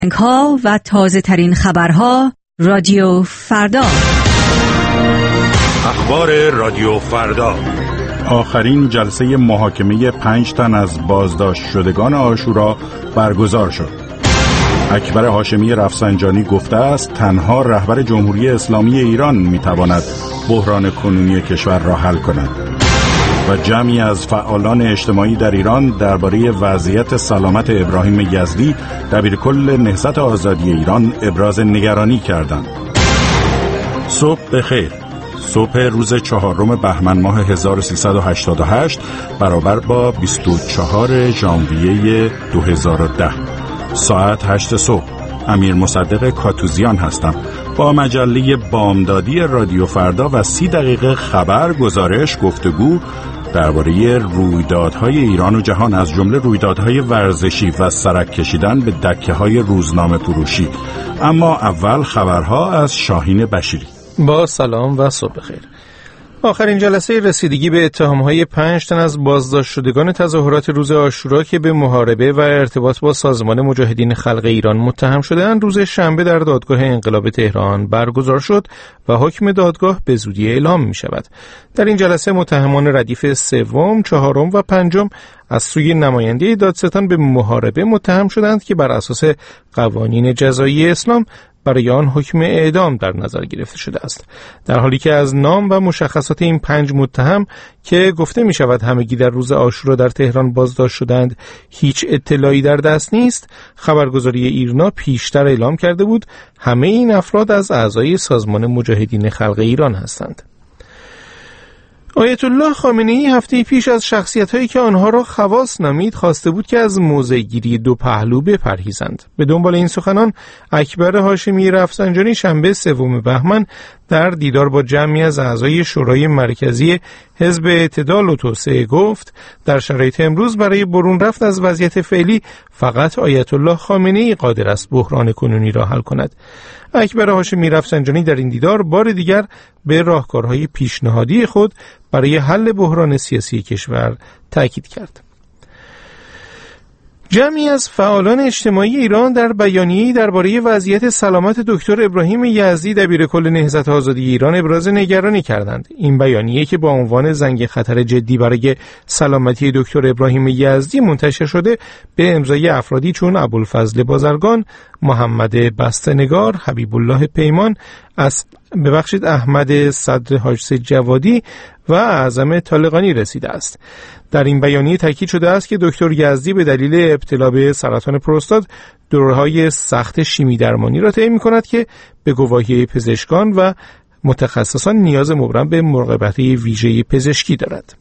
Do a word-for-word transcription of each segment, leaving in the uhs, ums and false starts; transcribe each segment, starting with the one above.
ها و تازه ترین خبرها رادیو فردا. اخبار رادیو فردا. آخرین جلسه محاکمه پنج تن از بازداشت شدگان عاشورا برگزار شد. اکبر هاشمی رفسنجانی گفته است تنها رهبر جمهوری اسلامی ایران میتواند بحران کنونی کشور را حل کند. و جمعی از فعالان اجتماعی در ایران درباره وضعیت سلامت ابراهیم یزدی دبیرکل نهضت آزادی ایران ابراز نگرانی کردند. صبح بخیر. صبح روز چهارم بهمن ماه هزار و سیصد و هشتاد و هشت برابر با بیست و چهارم ژانویه دو هزار و ده، ساعت هشت صبح. امیر مصدق کاتوزیان هستم با مجله بامدادی رادیو فردا و سی دقیقه خبر، گزارش، گفتگو درباره رویدادهای ایران و جهان، از جمله رویدادهای ورزشی و سرک کشیدن به دکه‌های روزنامه فروشی. اما اول خبرها از شاهین بشیری. با سلام و صبح بخیر. آخرین جلسه رسیدگی به اتهام‌های پنج تن از بازداشت شدگان تظاهرات روز عاشورا که به محاربه و ارتباط با سازمان مجاهدین خلق ایران متهم شدند روز شنبه در دادگاه انقلاب تهران برگزار شد و حکم دادگاه به زودی اعلام می‌شود. در این جلسه متهمان ردیف سوم، چهارم و پنجم از سوی نماینده دادستان به محاربه متهم شدند که بر اساس قوانین جزایی اسلام برای آن حکم اعدام در نظر گرفته شده است. در حالی که از نام و مشخصات این پنج متهم که گفته می شود همگی در روز عاشورا در تهران بازداشت شدند هیچ اطلاعی در دست نیست، خبرگزاری ایرنا پیشتر اعلام کرده بود همه این افراد از اعضای سازمان مجاهدین خلق ایران هستند. آیت الله خامنه‌ای هفته پیش از شخصیت‌هایی که آنها را خواص نامید خواسته بود که از موضع‌گیری دو پهلو بپرهیزند. به دنبال این سخنان اکبر هاشمی رفسنجانی شنبه سوم بهمن در دیدار با جمعی از اعضای شورای مرکزی حزب اعتدال و توسعه گفت در شرایط امروز برای برون رفت از وضعیت فعلی فقط آیت الله خامنه‌ای قادر است بحران کنونی را حل کند. اکبر هاشمی رفسنجانی در این دیدار بار دیگر به راهکارهای پیشنهادی خود برای حل بحران سیاسی کشور تاکید کرد. جمعی از فعالان اجتماعی ایران در بیانیه‌ای درباره وضعیت سلامت دکتر ابراهیم یزدی دبیرکل نهضت آزادی ایران ابراز نگرانی کردند. این بیانیه که با عنوان زنگ خطر جدی برای سلامتی دکتر ابراهیم یزدی منتشر شده به امضای افرادی چون ابوالفضل بازرگان، محمد بسته‌نگار، حبیب الله پیمان، از ببخشید احمد صدر حاج جوادی و اعظم طالقانی رسیده است. در این بیانیه تاکید شده است که دکتر یزدی به دلیل ابتلا به سرطان پروستات دوره‌های سخت شیمی درمانی را طی می‌کند که به گواهی پزشکان و متخصصان نیاز مبرم به مراقبت ویژه پزشکی دارد.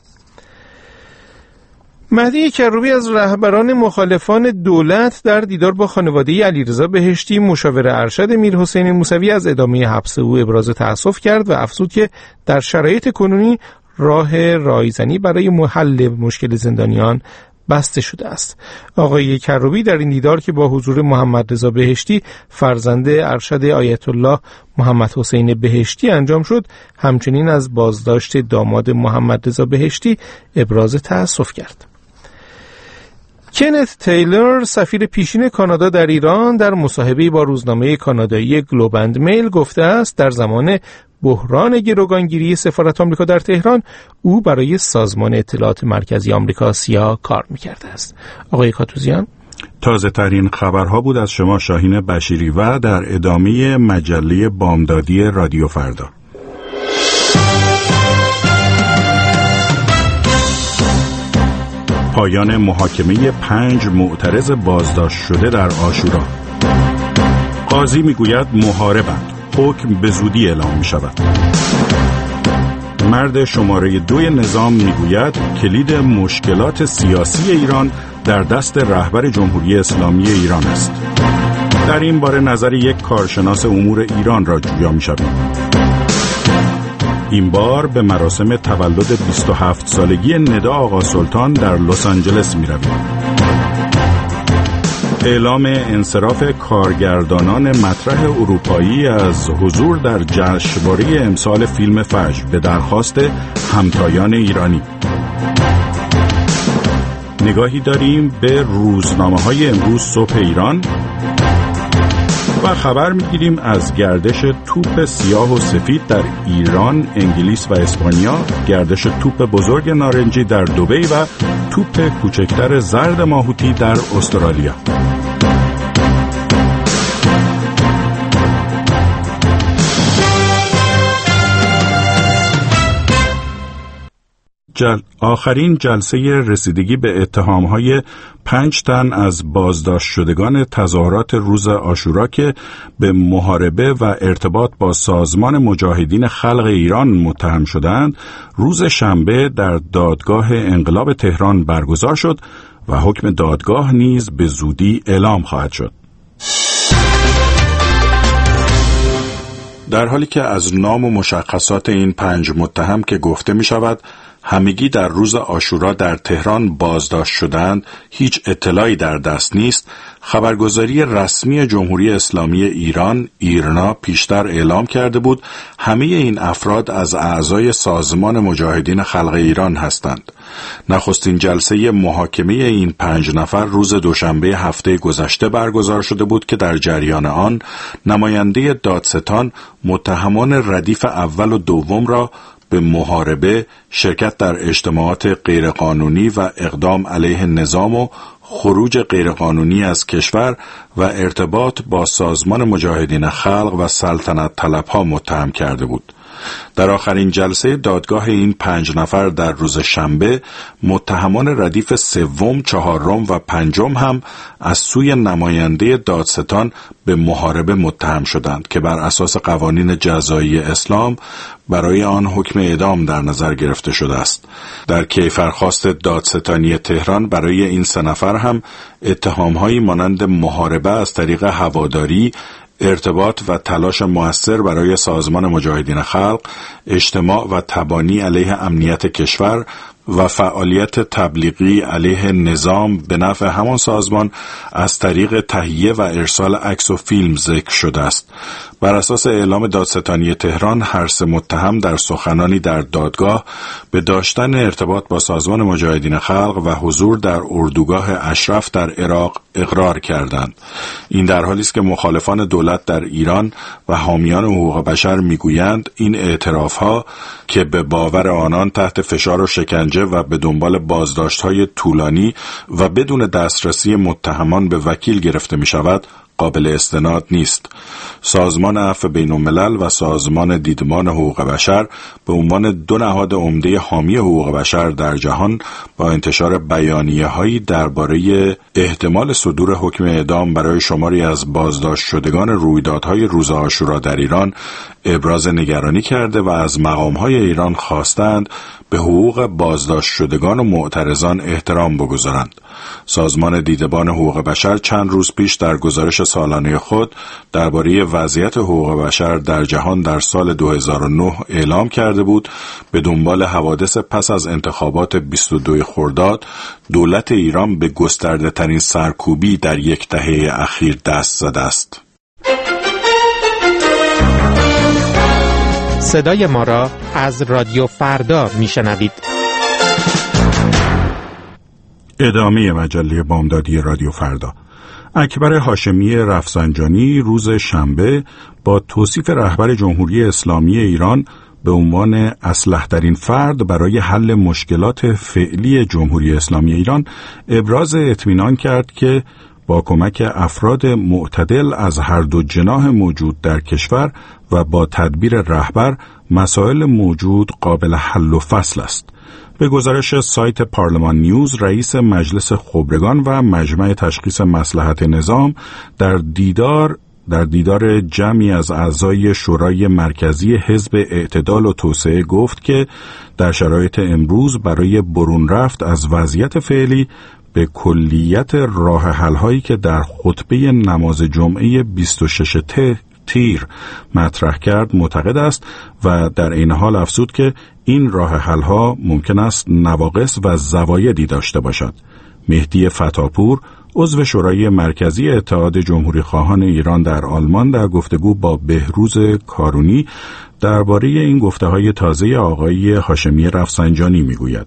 مهدی کروبی از رهبران مخالفان دولت در دیدار با خانواده علیرضا بهشتی مشاور ارشد میرحسین موسوی از ادامه حبس او ابراز تأسف کرد و افزود که در شرایط کنونی راه رایزنی برای حل مشکل زندانیان بسته شده است. آقای کروبی در این دیدار که با حضور محمد رضا بهشتی فرزند ارشد آیت الله محمد حسین بهشتی انجام شد، همچنین از بازداشت داماد محمد رضا بهشتی ابراز تأسف کرد. کنت تیلر سفیر پیشین کانادا در ایران در مصاحبه‌ای با روزنامه کانادایی گلوب اند میل گفته است در زمان بحران گروگانگیری سفارت آمریکا در تهران او برای سازمان اطلاعات مرکزی آمریکا سیا کار می‌کرده است. آقای کاتوزیان، تازه ترین خبرها بود از شما شاهین بشیری و در ادامه مجله بامدادی رادیو فردا. پایان محاکمه پنج معترض بازداشت شده در عاشورا. قاضی میگوید محاربند، حکم به زودی اعلام می شود. مرد شماره دوی نظام میگوید کلید مشکلات سیاسی ایران در دست رهبر جمهوری اسلامی ایران است. در این باره نظر یک کارشناس امور ایران را جویا می شود. این بار به مراسم تولد بیست و هفت سالگی ندا آقا سلطان در لس آنجلس می رویم. اعلام انصراف کارگردانان مطرح اروپایی از حضور در جشنواره امسال فیلم فجر به درخواست همتایان ایرانی. نگاهی داریم به روزنامه‌های امروز صبح ایران. و خبر میگیریم از گردش توپ سیاه و سفید در ایران، انگلیس و اسپانیا، گردش توپ بزرگ نارنجی در دبی و توپ کوچکتر زرد ماهوتی در استرالیا. جل... آخرین جلسه رسیدگی به اتهام‌های پنج تن از بازداشت شدگان تظاهرات روز عاشورا که به محاربه و ارتباط با سازمان مجاهدین خلق ایران متهم شدند، روز شنبه در دادگاه انقلاب تهران برگزار شد و حکم دادگاه نیز به زودی اعلام خواهد شد. در حالی که از نام و مشخصات این پنج متهم که گفته می شود همگی در روز عاشورا در تهران بازداشت شدند، هیچ اطلاعی در دست نیست. خبرگزاری رسمی جمهوری اسلامی ایران ایرنا پیشتر اعلام کرده بود همه این افراد از اعضای سازمان مجاهدین خلق ایران هستند. نخستین جلسه محاکمه این پنج نفر روز دوشنبه هفته گذشته برگزار شده بود که در جریان آن نماینده دادستان متهمان ردیف اول و دوم را به محاربه، شرکت در اجتماعات غیرقانونی و اقدام علیه نظام و خروج غیرقانونی از کشور و ارتباط با سازمان مجاهدین خلق و سلطنت طلبها متهم کرده بود. در آخرین جلسه دادگاه این پنج نفر در روز شنبه، متهمان ردیف سوم، چهارم و پنجم هم از سوی نماینده دادستان به محاربه متهم شدند که بر اساس قوانین جزایی اسلام برای آن حکم اعدام در نظر گرفته شده است. در کیفرخواست دادستانی تهران برای این سه نفر هم اتهام‌هایی مانند محاربه از طریق هواداری، ارتباط و تلاش مؤثر برای سازمان مجاهدین خلق، اجتماع و تبانی علیه امنیت کشور و فعالیت تبلیغی علیه نظام به نفع همان سازمان از طریق تهیه و ارسال عکس و فیلم ذکر شده است. بر اساس اعلام دادستانی تهران، هر سه متهم در سخنانی در دادگاه به داشتن ارتباط با سازمان مجاهدین خلق و حضور در اردوگاه اشرف در عراق اقرار کردند. این در حالی است که مخالفان دولت در ایران و حامیان حقوق بشر میگویند این اعترافها که به باور آنان تحت فشار و شکنجه و به دنبال بازداشت‌های طولانی و بدون دسترسی متهمان به وکیل گرفته می شود، قابل استناد نیست. سازمان عفو بین الملل و سازمان دیدمان حقوق بشر به عنوان دو نهاد عمده حامی حقوق بشر در جهان با انتشار بیانیه‌هایی درباره احتمال صدور حکم اعدام برای شماری از بازداشت شدگان رویدادهای روز عاشورا در ایران ابراز نگرانی کرده و از مقام‌های ایران خواستند به حقوق بازداشت شدگان و معترضان احترام بگذارند. سازمان دیدبان حقوق بشر چند روز پیش در گزارش سالانه خود درباره وضعیت حقوق بشر در جهان در سال دو هزار و نه اعلام کرده بود به دنبال حوادث پس از انتخابات بیست و دو خرداد، دولت ایران به گسترده ترین سرکوبی در یک دهه اخیر دست زده است. صدای ما را از رادیو فردا میشنوید. ادامه مجله بامدادی رادیو فردا. اکبر هاشمی رفسنجانی روز شنبه با توصیف رهبر جمهوری اسلامی ایران به عنوان اصلح‌ترین فرد برای حل مشکلات فعلی جمهوری اسلامی ایران ابراز اطمینان کرد که با کمک افراد معتدل از هر دو جناح موجود در کشور و با تدبیر رهبر مسائل موجود قابل حل و فصل است. به گزارش سایت پارلمان نیوز، رئیس مجلس خبرگان و مجمع تشخیص مصلحت نظام در دیدار در دیدار جمعی از اعضای شورای مرکزی حزب اعتدال و توسعه گفت که در شرایط امروز برای برون رفت از وضعیت فعلی به کلیت راه حل‌هایی که در خطبه نماز جمعه بیست و شش تیر مطرح کرد معتقد است و در این حال افزود که این راه حل‌ها ممکن است نواقص و زوایدی داشته باشد. مهدی فتاپور، عضو شورای مرکزی اتحاد جمهوری خواهان ایران در آلمان، در گفتگو با بهروز کارونی درباره این گفته‌های تازه آقای هاشمی رفسنجانی میگوید: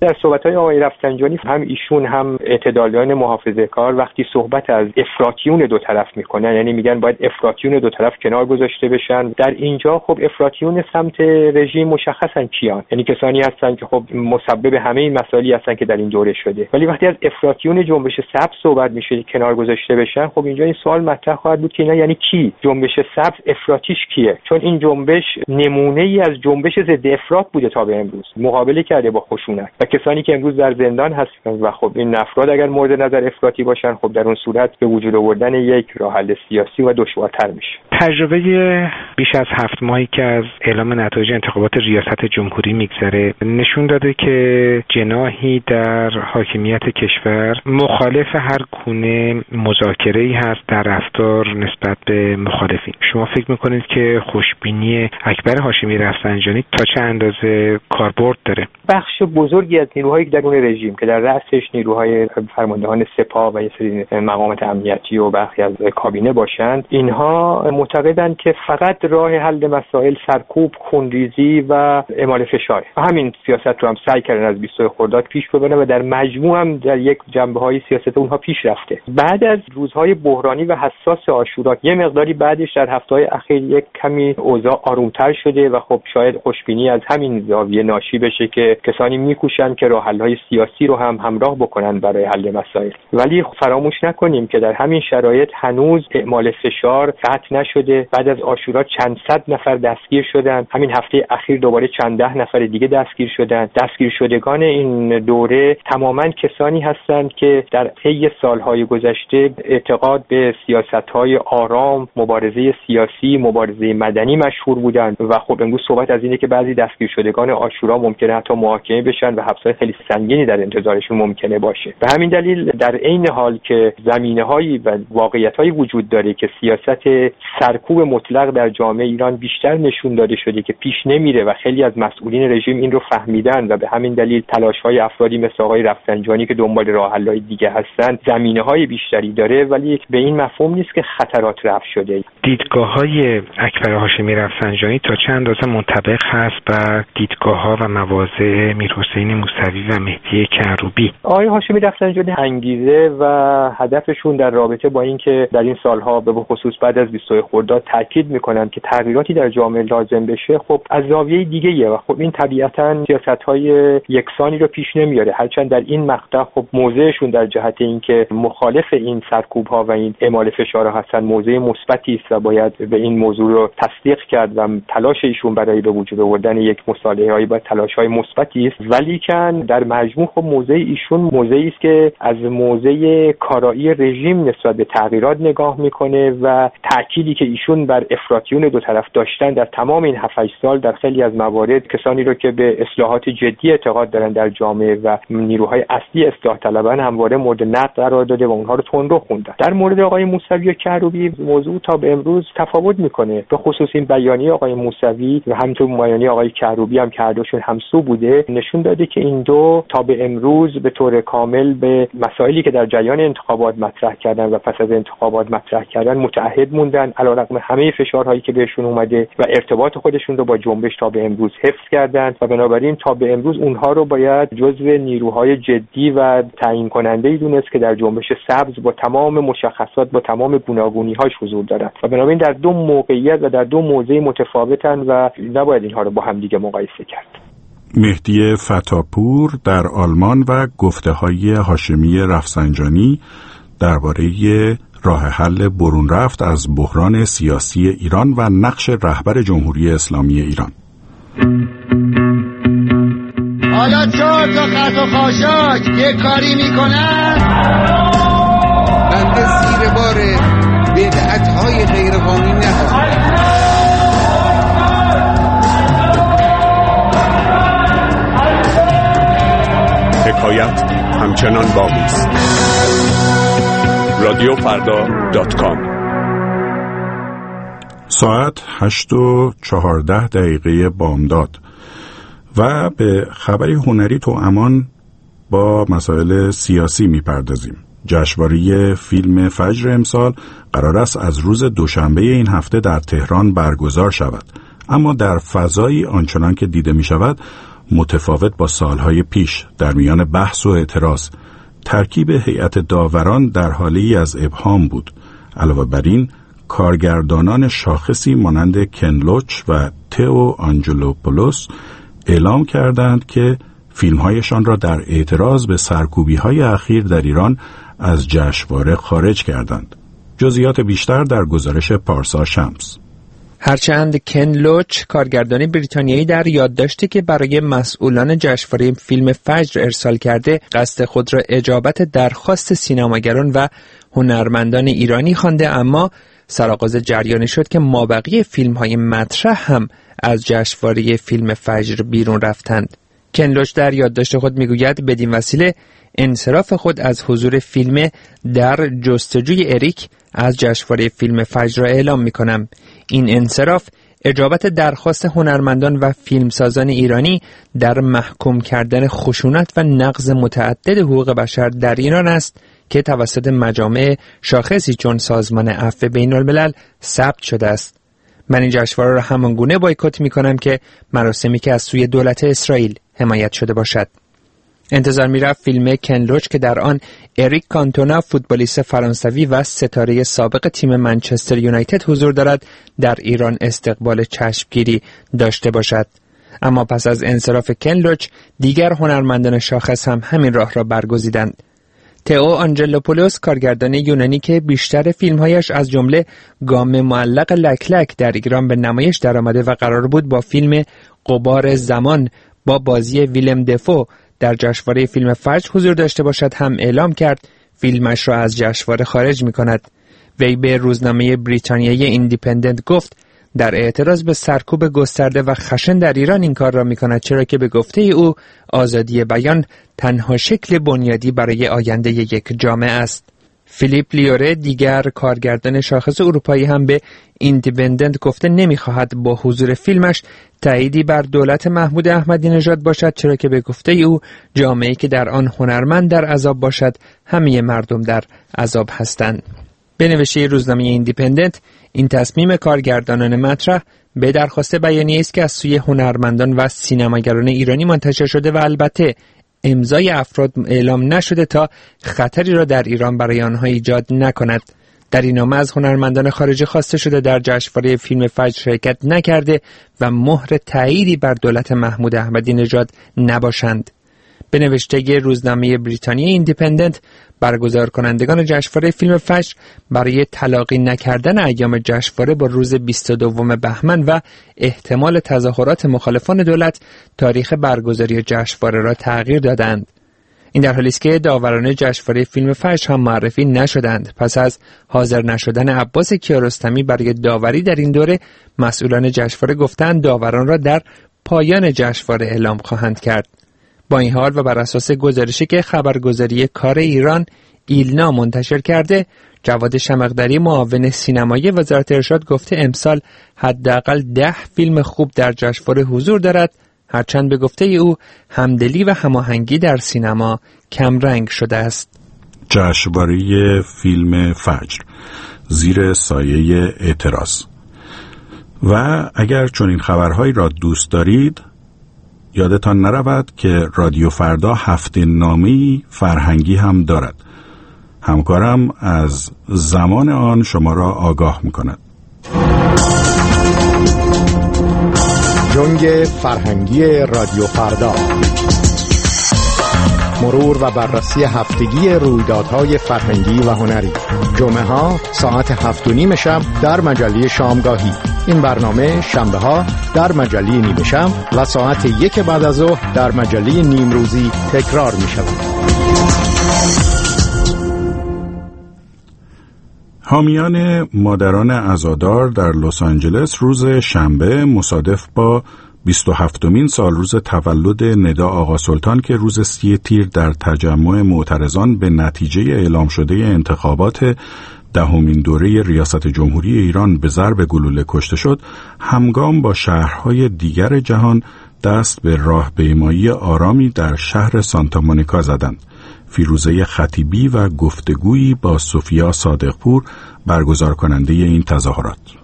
در صحبت‌های آقای رفسنجانی هم ایشون هم اعتدالیان محافظه‌کار وقتی صحبت از افراطیون دو طرف میکنن، یعنی میگن باید افراطیون دو طرف کنار گذاشته بشن، در اینجا خب افراطیون سمت رژیم مشخصن کیان، یعنی کسانی هستن که خب مسبب همه این مسائلی هستن که در این دوره شده. ولی وقتی از افراطیون جنبش سبز صحبت میشه کنار گذاشته بشن، خب اینجا این سوال مطرح خواهد بود که اینا یعنی کی؟ جنبش سبز افراطیش کیه؟ چون این جنبش نمونه ای از جنبش ضد افراط بوده تا به امروز، مقابله کرده با خشونت و کسانی که امروز در زندان هستن و خب این افراد اگر مورد نظر افراطی باشن، خب در اون صورت به وجود آوردن یک راه حل سیاسی و دشوارتر میشه. تجربه بیش از هفت ماهی که از اعلام نتایج انتخابات ریاست جمهوری میگذره نشون داده که جناحی در حاکمیت کشور مخالف هر گونه مذاکره‌ای هست در رفتار نسبت به مخالفین. شما فکر میکنید که خوشبینی اکبر هاشمی رفسنجانی تا چه اندازه کاربرد داره؟ بخش بزرگی از نیروهای درون رژیم که در رأسش نیروهای فرماندهان سپاه و یه سری مقامات امنیتی و برخی از کابینه باشند، اینها معتقدند که فقط راه حل مسائل سرکوب، خونریزی و اعمال فشار. همین سیاست رو هم سعی کردن از بیست خرداد پیش ببرن و در مجموع هم در یک جنبه‌های سیاست اونها پیش رفته. بعد از روزهای بحرانی و حساس عاشورا یه مقداری بعدش در هفته‌های اخیر یک کمی اوضاع آرومتر شده و خب شاید خوشبینی از همین زاویه ناشی بشه که کسانی میکوشن که راه حل‌های سیاسی رو هم همراه بکنن برای حل مسائل. ولی فراموش نکنیم که در همین شرایط هنوز اعمال فشار قطع نشده. بعد از عاشورا چند صد نفر دستگیر شدن، همین هفته اخیر دوباره چند ده نفر دیگه دستگیر شدن. دستگیر شدگان این دوره تماما کسانی هستند که در طی سالهای گذشته اعتقاد به سیاست‌های آرام، مبارزه سیاسی، مبارزه مدنی مشهور بودند و خب امروز صحبت از اینه که بعضی دستگیر شدگان عاشورا ممکنه حتی محاکمه بشن و حبس‌های خیلی سنگینی در انتظارشون ممکنه باشه. به همین دلیل در عین حال که زمینه‌هایی و واقعیت‌هایی وجود داره که سیاست سرکوب مطلق در جامعه ایران بیشتر نشون داده شده که پیش نمیره و خیلی از مسئولین رژیم این رو فهمیدن و به همین دلیل تلاش‌های افرادی مثل آقای رفسنجانی که دنبال راه‌حل‌های دیگه هستن زمینه‌های بیشتری داره، ولی به این مفهوم نیست که خطرات رفع شده. دیدگاه‌های اکبر هاشمی رفسنجانی تا چند اندازه منطبق هست با دیدگاه‌ها و مواضع میرحسین موسوی و مهدی کروبی؟ آقای هاشمی رفسنجانی انگیزه و هدفشون در رابطه با اینکه در این سالها به خصوص بعد از بیست خرداد تاکید میکنن که تغییراتی در جامعه لازم بشه، خب از زاویه دیگه‌ایه و خب این طبیعتاً سیاست‌های یکسانی رو پیش نمیاره. هرچند در این مقطع خب موضعشون در جهت اینکه مخالف این سرکوب‌ها و این اعمال فشارها هستن موضع مثبتی است و باید به این موضوع رو تصدیق کرد و تلاش ایشون برای به وجود آوردن یک مصالحه‌ای با تلاش‌های مثبتی است، ولی کن در مجموع خب موضع ایشون موضعی است که از موضع کارایی رژیم نسبت به تغییرات نگاه میکنه و تأکیدی که ایشون بر افراطیون دو طرف داشتن در تمام این هفت هشت سال در خیلی از موارد کسانی رو که به اصلاحات جدی اعتقاد دارن در جامعه و نیروهای اصلی اصلاح طلبان همواره مورد نقد قرار داده و اونها رو تندرو خوندن. در مورد آقای موسوی و کروبی موضوع تا به امروز تفاوت میکنه، به خصوص این بیانیه آقای موسوی و همینطور بیانیه آقای کروبی هم که هر دوشون همسو بوده نشون داده که این دو تا به امروز به طور کامل به مسائلی که در جریان انتخابات مطرح کردن و پس از انتخابات مطرح کردن متعهد موندن، علیرغم همه فشارهایی که بهشون اومده و ارتباط خودشون رو با جنبش تا به امروز حفظ کردن و بنابراین تا به امروز اونها رو باید جزو نیروهای جدی و تعیین کننده‌ای دونست که در جنبش سبز با تمام مشخصات با تمام گوناگونی‌هاش حضور دارن و بنابراین در دو موقعیت و در دو موضع متفاوتن و نباید اینها رو با هم دیگه مقایسه کرد. مهدی فتاپور در آلمان و گفته‌های هاشمی رفسنجانی درباره راه حل برون رفت از بحران سیاسی ایران و نقش رهبر جمهوری اسلامی ایران. حالا چهار تا خط و خاشاک یه کاری میکنن بنده زیر بار بدعت‌های غیرقانونی نخواهم. حکایت همچنان باقی است. رادیو فردا دات کام. ساعت هشت و چهارده دقیقه بامداد و به خبری هنری تو امان با مسائل سیاسی میپردازیم. جشنواره فیلم فجر امسال قرار است از روز دوشنبه این هفته در تهران برگزار شود، اما در فضایی آنچنان که دیده می شود متفاوت با سالهای پیش در میان بحث و اعتراض. ترکیب هیئت داوران در حالی از ابهام بود. علاوه بر این کارگردانان شاخصی مانند کن لوچ و تئو آنجلوپولوس اعلام کردند که فیلمهایشان را در اعتراض به سرکوبی‌های اخیر در ایران از جشنواره خارج کردند. جزئیات بیشتر در گزارش پارسا شمس. هرچند کن لوچ کارگردان بریتانیایی در یادداشتی که برای مسئولان جشنواره فیلم فجر ارسال کرده قصد خود را اجابت درخواست سینماگران و هنرمندان ایرانی خوانده، اما سرآغاز جریانی شد که مابقی فیلم‌های مطرح هم از جشنواره فیلم فجر بیرون رفتند. کن لوچ در یادداشت خود میگوید بدین وسیله انصراف خود از حضور فیلم در جستجوی اریک از جشنواره فیلم فجر را اعلام می‌کنم. این انصراف اجابت درخواست هنرمندان و فیلمسازان ایرانی در محکوم کردن خشونت و نقض متعدد حقوق بشر در ایران است که توسط مجامع شاخصی چون سازمان عفو بین‌الملل ثبت شده است. من این جشنواره را همانگونه بایکوت می‌کنم که مراسمی که از سوی دولت اسرائیل حمایت شده باشد. انتظار می‌رفت فیلم کن لوچ که در آن اریک کانتونا فوتبالیست فرانسوی و ستاره سابق تیم منچستر یونایتد حضور دارد در ایران استقبال چشمگیری داشته باشد. اما پس از انصراف کن لوچ دیگر هنرمندان شاخص هم همین راه را برگزیدند. تئو آنجلوپولوس کارگردان یونانی که بیشتر فیلمهایش از جمله گام معلق لک لک در ایران به نمایش درآمده و قرار بود با فیلم غبار زمان با بازی ویلم دفو در جشنواره فیلم فجر حضور داشته باشد هم اعلام کرد فیلمش را از جشنواره خارج می کند. وی به روزنامه بریتانیایی ایندیپندنت گفت در اعتراض به سرکوب گسترده و خشن در ایران این کار را می کند، چرا که به گفته او آزادی بیان تنها شکل بنیادی برای آینده یک جامعه است. فیلیپ لیوره دیگر کارگردان شاخص اروپایی هم به ایندیپندنت گفته نمی‌خواهد با حضور فیلمش تأییدی بر دولت محمود احمدی نژاد باشد، چرا که به گفته او جامعه‌ای که در آن هنرمند در عذاب باشد همه مردم در عذاب هستند. به نوشته روزنامه ایندیپندنت این تصمیم کارگردانان مطرح به درخواست بیانیه‌ای است که از سوی هنرمندان و سینماگران ایرانی منتشر شده و البته امضای افراد اعلام نشده تا خطری را در ایران برای آنها ایجاد نکند. در این نامه از هنرمندان خارجی خواسته شده در جشنواره فیلم فجر شرکت نکرده و مهر تأییدی بر دولت محمود احمدی نژاد نباشند. به نوشته روزنامه بریتانیایی ایندیپندنت برگزار کنندگان جشنواره فیلم فجر برای تلاقی نکردن ایام جشنواره با روز بیست و دوم بهمن و احتمال تظاهرات مخالفان دولت تاریخ برگزاری جشنواره را تغییر دادند. این در حالی است که داوران جشنواره فیلم فجر هم معرفی نشدند. پس از حاضر نشدن عباس کیارستمی برای داوری در این دوره، مسئولان جشنواره گفتند داوران را در پایان جشنواره اعلام خواهند کرد. با این حال و بر اساس گزارشی که خبرگزاری کار ایران ایلنا منتشر کرده، جواد شمقدری معاون سینمایی وزارت ارشاد گفته امسال حداقل ده فیلم خوب در جشنواره حضور دارد، هرچند به گفته او همدلی و هماهنگی در سینما کمرنگ شده است. جشنواره فیلم فجر زیر سایه اعتراض. و اگر چنین خبرهایی را دوست دارید یادتان نرود که رادیو فردا هفته نامه‌ای فرهنگی هم دارد. همکارم از زمان آن شما را آگاه می‌کند. جنگ فرهنگی رادیو فردا، مرور و بررسی هفتگی رویدادهای فرهنگی و هنری، جمعه ها ساعت هفت و نیم شب در مجله شامگاهی. این برنامه شنبه ها در مجله نیمه شب و ساعت یک بعد از ظهر در مجله نیمروزی تکرار می شود. حامیان مادران عزادار در لس آنجلس روز شنبه مصادف با بیست و هفتمین سال روز تولد ندا آقا سلطان که روز سی تیر در تجمع معترضان به نتیجه اعلام شده انتخابات دهمین دوره ریاست جمهوری ایران به ضرب گلوله کشته شد، همگام با شهرهای دیگر جهان دست به راهپیمایی آرامی در شهر سانتا مونیکا زدند. فیروزه خطیبی و گفتگویی با سوفیا صادقپور برگزار کننده این تظاهرات.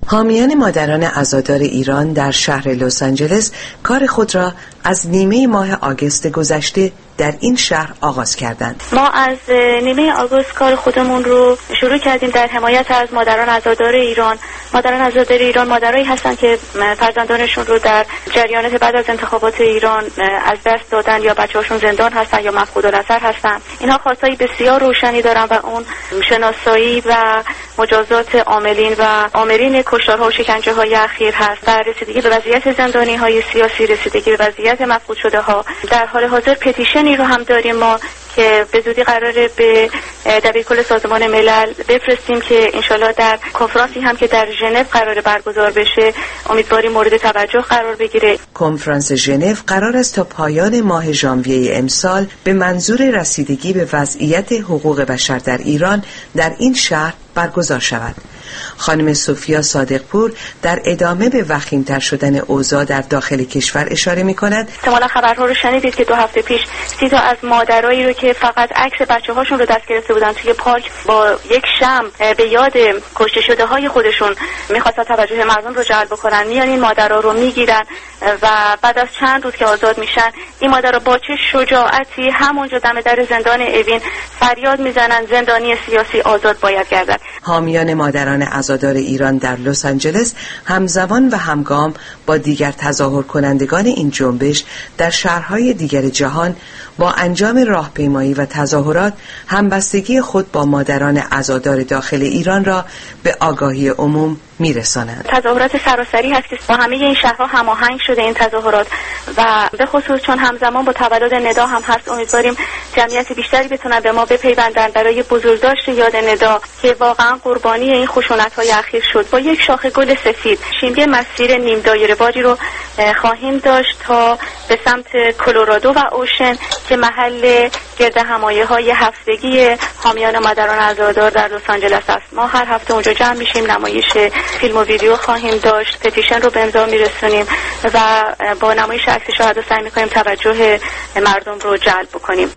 حامیان مادران عزادار ایران در شهر لس آنجلس کار خود را از نیمه ماه آگوست گذشته در این شهر آغاز کردند. ما از نیمه آگوست کار خودمون رو شروع کردیم در حمایت از مادران عزادار ایران. مادران عزادار ایران مادرایی هستند که فرزندانشون رو در جریانات بعد از انتخابات ایران از دست دادن یا بچه‌هاشون زندان هستن یا مفقودالنظر هستن. اینها خواستای بسیار روشنی دارن و اون شناسایی و مجازات عاملین و آمرین کشتارها و شکنجه‌های اخیر هست و رسیدگی به وضعیت زندانی‌های سیاسی، رسیدگی به وضعیت مفقود شده‌ها. در حال حاضر پتیشنی رو هم داریم ما که به زودی قراره به دبیرکل سازمان ملل بفرستیم که انشالله در کنفرانسی هم که در ژنو قراره برگزار بشه امیدواریم مورد توجه قرار بگیره. کنفرانس ژنو قرار است تا پایان ماه ژانویه امسال به منظور رسیدگی به وضعیت حقوق بشر در ایران در این شهر برگزار شود. خانم سوفیا صادقپور در ادامه به وخیم‌تر شدن اوضاع در داخل کشور اشاره می‌کند. احتمالاً خبرها رو شنیدید که دو هفته پیش سی تا از مادرایی رو که فقط عکس بچه‌هاشون رو دست گرفته بودن توی پارک با یک شمع به یاد کشته شده‌های خودشون می‌خواستن توجه مردم رو جلب بکنن، میان این مادرها رو میگیرن و بعد از چند روز که آزاد میشن این مادرها با چه شجاعتی همونجا دم در زندان اوین فریاد میزنن زندانی سیاسی آزاد باید گردد. حامیان مادران عزادار ایران در لس آنجلس همزمان و همگام با دیگر تظاهر کنندگان این جنبش در شهرهای دیگر جهان با انجام راهپیمایی و تظاهرات همبستگی خود با مادران عزادار داخل ایران را به آگاهی عموم میرسانند. تظاهرات سراسری هست که با همه این شهرها هماهنگ شده این تظاهرات و به خصوص چون همزمان با تولد ندا هم هست امیدواریم جمعیت بیشتری بتونن به ما بپیوندن برای بزرگداشت یاد ندا که واقعا قربانی این خشونت‌های اخیر شد. با یک شاخه گل سفید شیمی مسیر نیم دایره‌واری رو خواهیم داشت تا به سمت کلرادو و اوشن که محل گرد همایی‌های هفتگی حامیان مادران عزادار در لس آنجلس است. ما هر هفته اونجا جمع میشیم، نمایش فیلم و ویدیو خواهیم داشت، پتیشن رو به امضا میرسونیم و با نمایش عکس شهدا سعی میکنیم توجه مردم رو جلب بکنیم.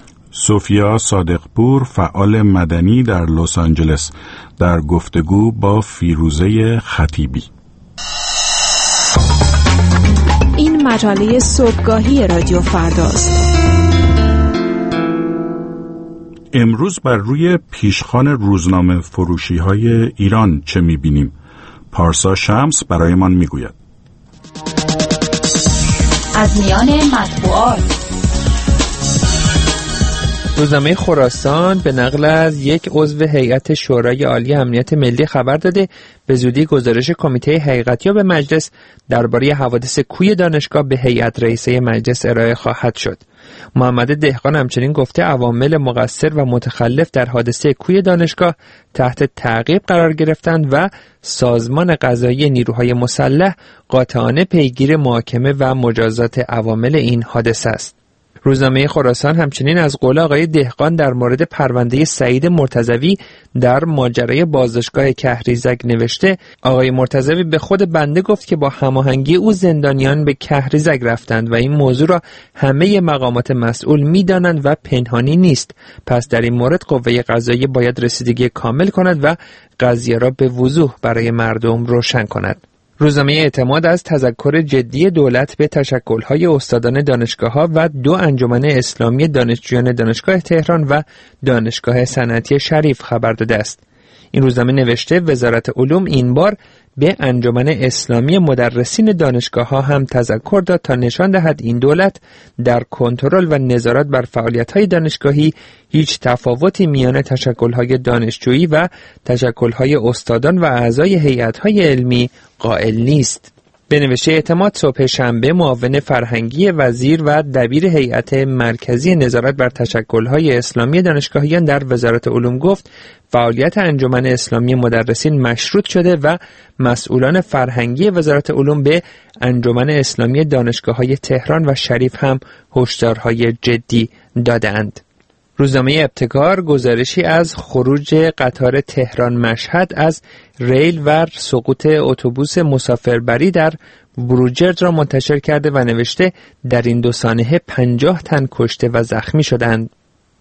سوفیا صادقپور فعال مدنی در لس آنجلس در گفتگو با فیروزه خطیبی. این مجله صبحگاهی رادیو فرداست. امروز بر روی پیشخوان روزنامه فروشی های ایران چه میبینیم؟ پارسا شمس برایمان میگوید. از میان مطبوعات روزنامه خراسان به نقل از یک عضو هیئت شورای عالی امنیت ملی خبر داده به زودی گزارش کمیته حقیقتیاب مجلس درباره حوادث کوی دانشگاه به هیئت رئیسه مجلس ارائه خواهد شد. محمد دهقان همچنین گفته عوامل مقصر و متخلف در حادثه کوی دانشگاه تحت تعقیب قرار گرفتند و سازمان قضایی نیروهای مسلح قاطعانه پیگیر محاکمه و مجازات عوامل این حادثه است. روزنامه خراسان همچنین از قول آقای دهقان در مورد پرونده سعید مرتضوی در ماجرای بازداشتگاه کهریزک نوشته آقای مرتضوی به خود بنده گفت که با هماهنگی او زندانیان به کهریزک رفتند و این موضوع را همه مقامات مسئول می‌دانند و پنهانی نیست. پس در این مورد قوه قضاییه باید رسیدگی کامل کند و قضیه را به وضوح برای مردم روشن کند. روزنامه اعتماد از تذکر جدی دولت به تشکل‌های استادان دانشگاه‌ها و دو انجمن اسلامی دانشجویان دانشگاه تهران و دانشگاه صنعتی شریف خبر داده است. این روزنامه نوشته وزارت علوم این بار به انجمن اسلامی مدرسین دانشگاه‌ها هم تذکر داد تا نشان دهد این دولت در کنترل و نظارت بر فعالیت‌های دانشگاهی هیچ تفاوتی میان تشکل‌های دانشجویی و تشکل‌های استادان و اعضای هیئت‌های علمی قائل نیست. به نوشته اعتماد صبح شنبه معاون فرهنگی وزیر و دبیر هیئت مرکزی نظارت بر تشکل‌های اسلامی دانشگاهیان در وزارت علوم گفت فعالیت انجمن اسلامی مدرسین مشروط شده و مسئولان فرهنگی وزارت علوم به انجمن اسلامی دانشگاه‌های تهران و شریف هم هشدارهای جدی دادند. روزنامه ابتکار گزارشی از خروج قطار تهران مشهد از ریل و سقوط اتوبوس مسافربری در بروجرد را منتشر کرده و نوشته در این دو سانحه پنجاه تن کشته و زخمی شدند.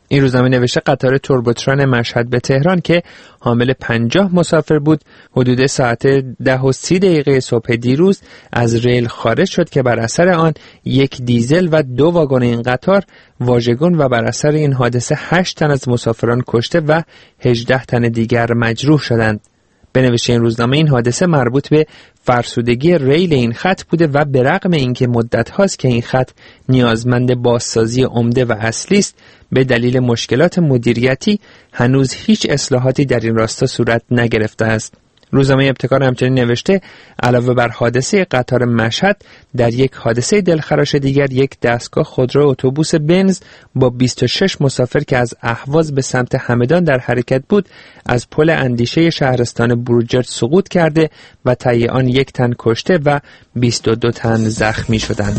این روزنامه نوشته قطار توربوتران مشهد به تهران که حامل پنجاه مسافر بود حدود ساعت ده و سی دقیقه صبح دیروز از ریل خارج شد که بر اثر آن یک دیزل و دو واگن این قطار واژگون و بر اثر این حادثه هشت تن از مسافران کشته و هجده تن دیگر مجروح شدند. به نوشته این روزنامه این حادثه مربوط به فرسودگی ریل این خط بوده و به رغم اینکه مدت هاست که این خط نیازمند بازسازی عمده و اصلی است، به دلیل مشکلات مدیریتی هنوز هیچ اصلاحاتی در این راستا صورت نگرفته است. روزنامه ابتکار همچنین نوشته علاوه بر حادثه قطار مشهد، در یک حادثه دلخراش دیگر یک دستگاه خودرو اتوبوس بنز با بیست و شش مسافر که از اهواز به سمت همدان در حرکت بود از پل اندیشه شهرستان بروجرد سقوط کرده و طی آن یک تن کشته و بیست و دو تن زخمی شدند.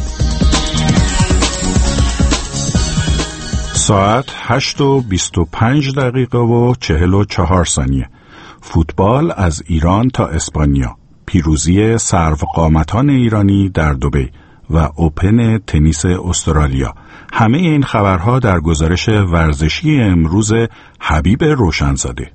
ساعت هشت و بیست و پنج دقیقه و چهل و چهار ثانیه. فوتبال از ایران تا اسپانیا، پیروزی سروقامتان ایرانی در دبی و اوپن تنیس استرالیا. همه این خبرها در گزارش ورزشی امروز حبیب روشنزاده.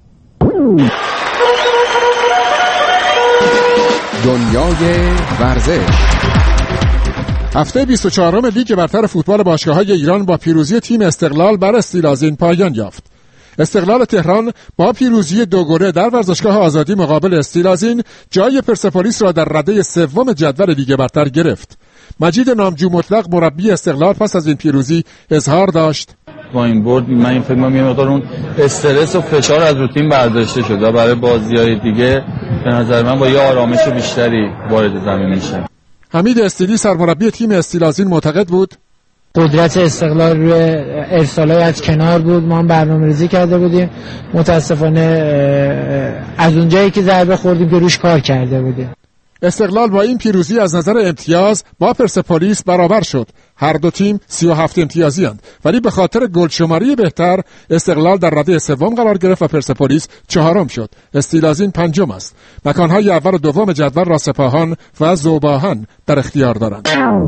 دنیای ورزش. هفته بیست و چهارم لیگ برتر فوتبال باشگاه‌های ایران با پیروزی تیم استقلال بر استیلازین پایان یافت. استقلال تهران با پیروزی دو گله در ورزشگاه آزادی مقابل استیلازین جای پرسپولیس را در رده سوم جدول لیگ برتر گرفت. مجید نامجو مطلق مربی استقلال پس از این پیروزی اظهار داشت: با این برد من این فکر می‌کنم یه مقدار اون استرس و فشار از رو تیم برداشته شد و برای بازی‌های دیگه به نظر من با یه آرامش بیشتری وارد زمین میشه. حمید استیلی سرمربی تیم استیلازین معتقد بود قدرت استقلال روی ارسالای از کنار بود، ما هم برنامه‌ریزی کرده بودیم، متاسفانه از اونجایی که ضربه خوردیم که روش کار کرده بودیم. استقلال با این پیروزی از نظر امتیاز با پرسپولیس برابر شد. هر دو تیم سی و هفت امتیازی اند، ولی به خاطر گلشماری بهتر استقلال در رده سوم قرار گرفت و پرسپولیس چهارم شد. استیلازین پنجم است. مکانهای اول و دوم جدول را سپاهان و ذوباهن در اختیار دارند.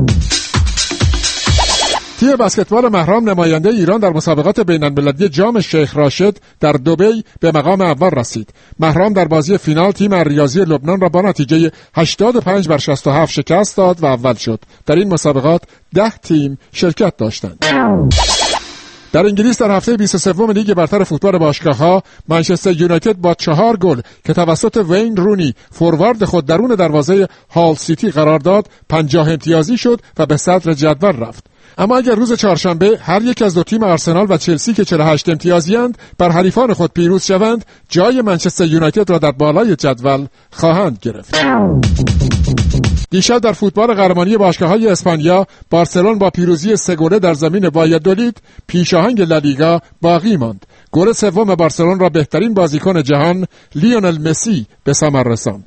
تیم بسکتبال مهرام نماینده ایران در مسابقات بین‌المللی جام شیخ راشد در دبی به مقام اول رسید. مهرام در بازی فینال تیم الریاضی لبنان را با نتیجه هشتاد و پنج بر شصت و هفت شکست داد و اول شد. در این مسابقات ده تیم شرکت داشتند. در انگلیس در هفته بیست و سوم لیگ برتر فوتبال باشگاه‌ها منچستر یونایتد با چهار گل که توسط وین رونی فوروارد خود درون دروازه هال سیتی قرار داد پنجاه امتیازی شد و به صدر جدول رفت. اما اگر روز چهارشنبه هر یک از دو تیم آرسنال و چلسی که چهل و هشت امتیازی اند بر حریفان خود پیروز شوند، جای منچستر یونایتد را در بالای جدول خواهند گرفت. دیشب در فوتبال قهرمانی باشگاه‌های اسپانیا بارسلون با پیروزی سه گله در زمین وایادولید پیشاهنگ لالیگا باقی ماند. گل سوم بارسلون را بهترین بازیکن جهان لیونل مسی به ثمر رساند.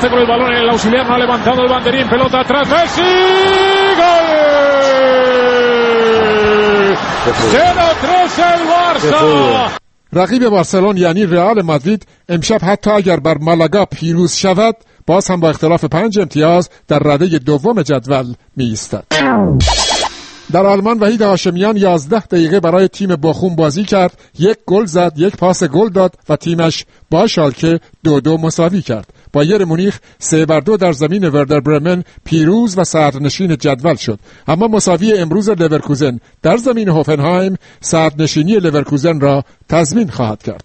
رقیب بارسلون یعنی رئال مادرید امشب حتی اگر بر مالاگا پیروز شود باز هم با اختلاف پنج امتیاز در رده دوم جدول می ایستد. در آلمان وحید هاشمیان یازده دقیقه برای تیم بوخوم بازی کرد، یک گل زد، یک پاس گل داد و تیمش با شالکه دو دو مساوی کرد. بایر مونیخ سه بر دو در زمین وردر برمن پیروز و صدرنشین جدول شد. اما مساوی امروز لورکوزن در زمین هوفنهایم صدرنشینی لورکوزن را تضمین خواهد کرد.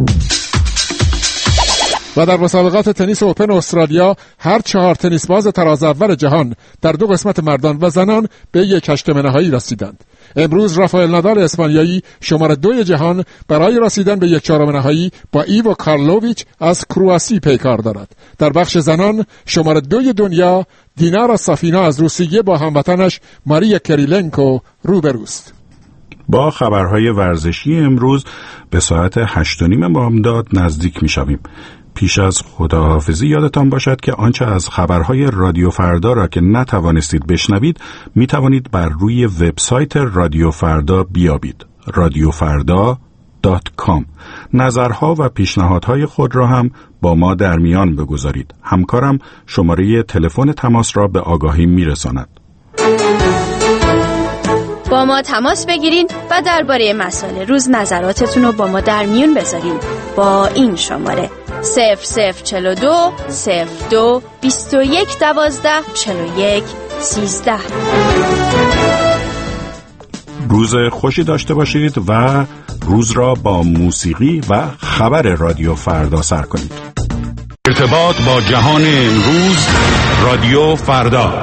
و در مسابقات تنیس اوپن استرالیا هر چهار تنیس باز تراز اول جهان در دو قسمت مردان و زنان به یک هشتم نهایی رسیدند. امروز رافائل نادال اسپانیایی شماره دوی جهان برای رسیدن به یک چهارم نهایی با ایو کارلوویچ از کرواسی پیکار دارد. در بخش زنان شماره دوی دنیا دینارا سافینا از روسیه با هموطنش ماریا کریلنکو روبروست. با خبرهای ورزشی امروز به ساعت هشت و نیم بامداد نزدیک می شویم. پیش از خداحافظی یادتان باشد که آنچه از خبرهای رادیو فردا را که نتوانستید بشنوید می توانید بر روی وبسایت رادیو فردا بیابید. رادیو فردا دات کام. نظرها و پیشنهادهای خود را هم با ما در میان بگذارید. همکارم شماره تلفن تماس را به آگاهی می رساند. با ما تماس بگیرین و درباره مسائل روز نظراتتون رو با ما در میون بذارین با این شماره صفر صفر چهل و دو صفر دو بیست و یک دوازده چهل و یک سیزده. روز خوشی داشته باشید و روز را با موسیقی و خبر رادیو فردا سر کنید. ارتباط با جهان امروز، رادیو فردا.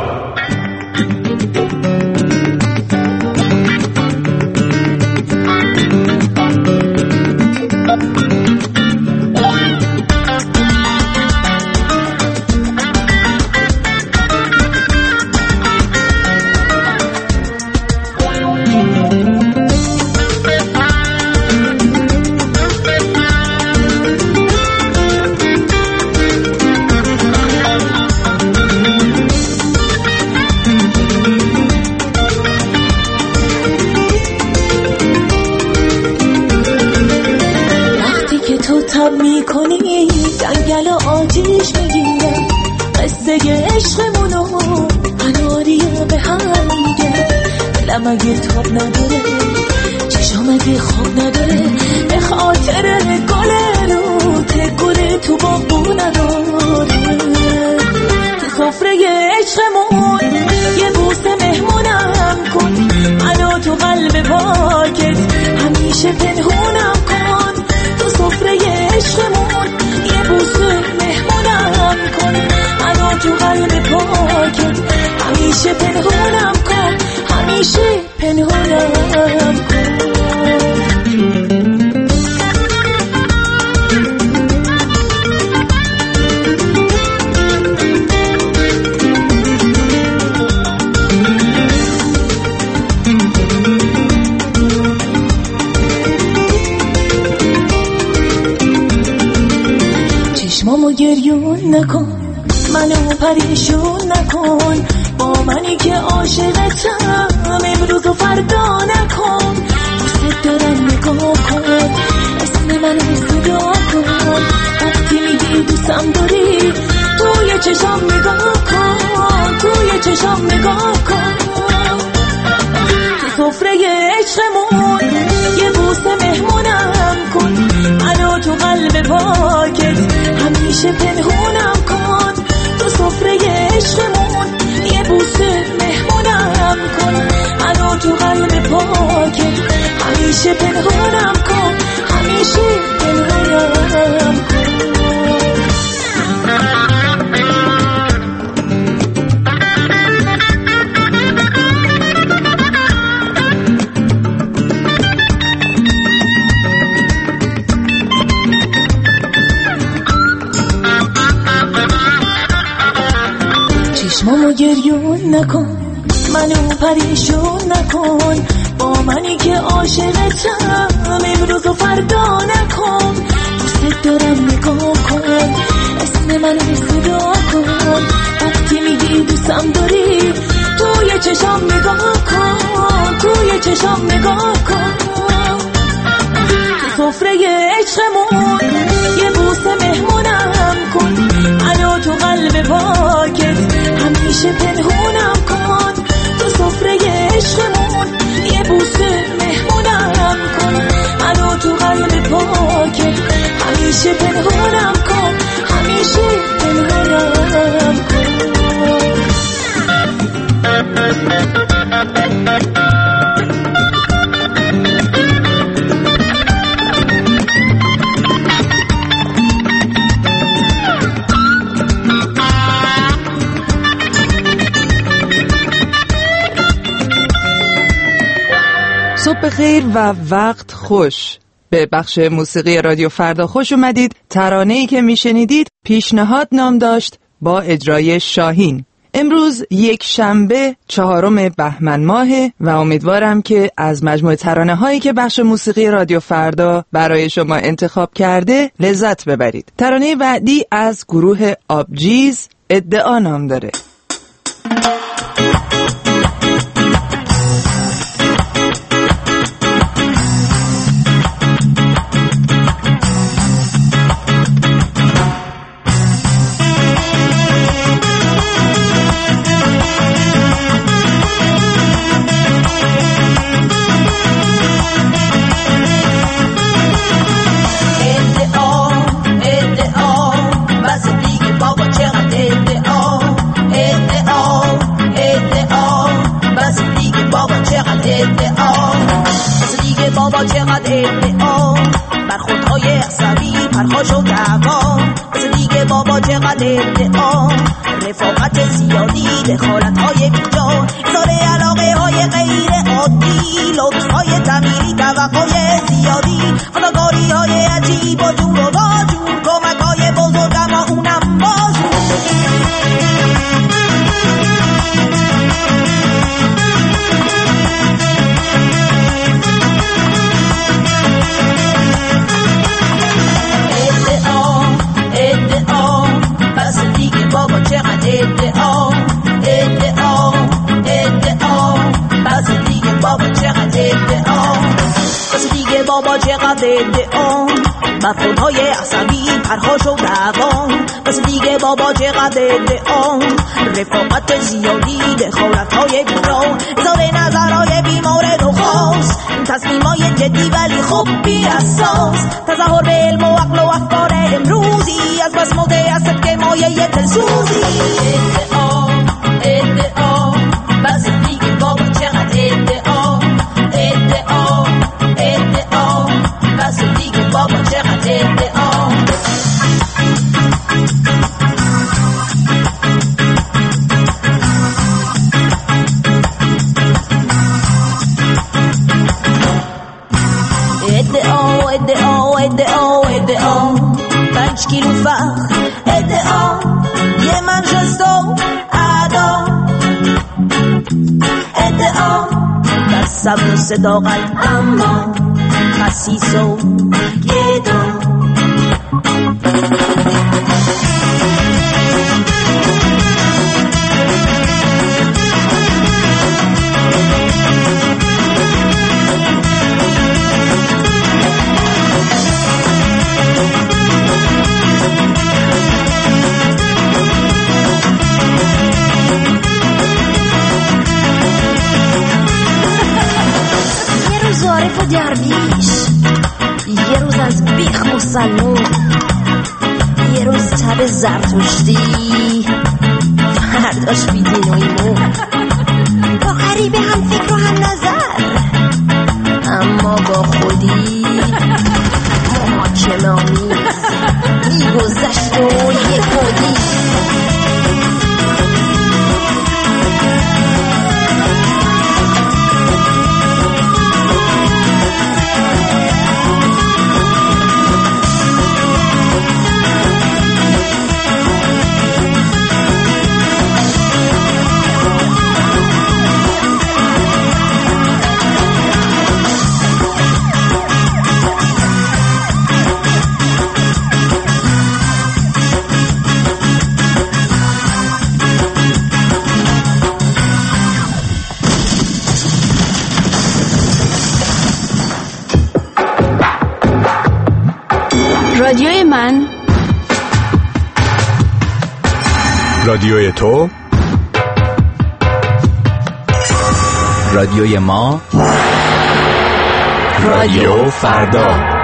میکنی جنگل و آتیش میگیرم، قصه عشقمونو قناری به هم میگم. دلم اگه تاب نداره، چشم اگه خواب نداره، به خاطر گل رو تگونه تو باغو نداره. تو سفره عشقمون یه بوسه مهمونم کن، منو تو قلب پاکت همیشه پنهونم کن. تو سفره عشقمون یه بوسه مهمونم کن، منو تو قلب پاکت همیشه پنهونم کن، همیشه پنهونم کن. چشمامو گریون نکن، منو پریشون نکن، با منی که عاشقتم امروز و فردا نکن. دوست دارم نگاه کن، اسم منو صدا کن، وقتی میگی دوستم داری توی چشام نگاه کن، توی چشام نگاه کن. تو سفره عشقمون یه بوسه مهمونم کن، منو تو قلب پاکت همیشه پنهونم کن. تو سفره عشقمون یه بوسه مهمونم کن، منو تو قلب پاکت همیشه پنهونم کن، همیشه پنهونم کن. چشمامو گریون نکن، منو پریشون نکن، با منی که عاشقتم امروز و فردا نکن. دوست دارم نگاه کن، اسم منو صدا کن، وقتی میگی دوستم داری توی چشام نگاه کن، توی چشام نگاه کن. تو سفره عشقمون یه بوسه مهمونم کن، منو تو قلب پاکت همیشه پنهونم کن. تو سفره عشقمون یه بوسه مهمونم کن، منو تو قلب پاکت همیشه پنهونم کن، همیشه پنهونم کن. صبح خیر و وقت خوش. به بخش موسیقی رادیو فردا خوش اومدید. ترانه‌ای که میشنیدید پیشنهاد نام داشت با اجرای شاهین. امروز یک شنبه چهارم بهمن ماهه و امیدوارم که از مجموعه ترانه هایی که بخش موسیقی رادیو فردا برای شما انتخاب کرده لذت ببرید. ترانه بعدی از گروه آبجیز ادعا نام داره. ادعا، رفاقت زیادی، دخالت‌های بیجا، اظهار علاقه‌های غیر عادی، لطف‌های تعمیری، توقع‌های زیادی، فداکاری‌های عجیب و جور و واجور، کمک‌های بزرگ اما اونم بازور. بابا چقدر ادعا ادعا ادعا بس دیگه بابا چقدر ادعا بس دیگه بابا چقدر ادعا برخوردهای عصبی پرخاش و دوام بس دیگه بابا چقدر ادعا رفاقت زیادی دخالت‌های بیجا اظهار نظرهای بیمورد و خاص تصمیمای جدی ولی خب بی اساس تظاهر به علم و عقل و افکار امروزی از بس متأسف که مایه دلسوزی ادعا ادعا بس دیگه بابا چقدر ادعا ادعا ادعا بس دیگه بابا چقدر ادعا ادعا ادعا ادعا ادعا پنج کیلو فخر ادعا یه منشستو ادا ادعا در صبر و صداقت اما خسیس و گدا درویش یه روز از بیخ مسلمون یه روز تب زرتشتی فرداش بیدین و ایمون با غریبه هم فکر و هم نظر اما با خودی محاکمه آمیز میگذشت و یه خودی رادیوی من، رادیوی تو، رادیوی ما، رادیو فردا.